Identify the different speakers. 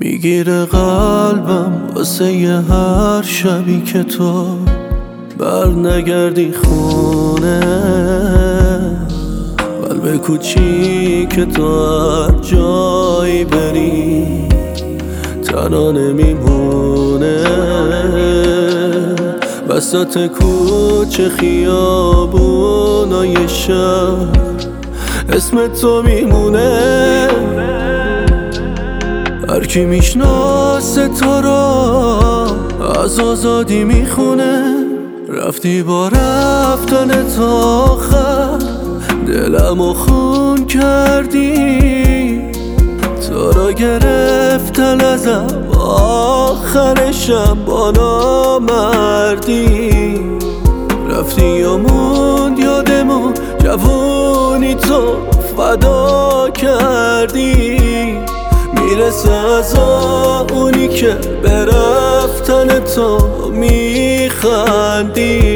Speaker 1: میگیره قلبم واسه یه هر شبی که تو بر نگردی خونه. قلب کوچیک تو هر جایی بری تنها نمیمونه. وسط کوچه خیابونای شهر اسم تو میمونه. هر کی میشناسه تو را از آزادی میخونه. رفتی با رفتن تا آخر دلمو خون کردی. تو را گرفتن ازم آخرشم با نامردی. رفتی و موند یادمون جوونی تو فدا کردی. میرسه از اونی که به رفتن تو میخندی.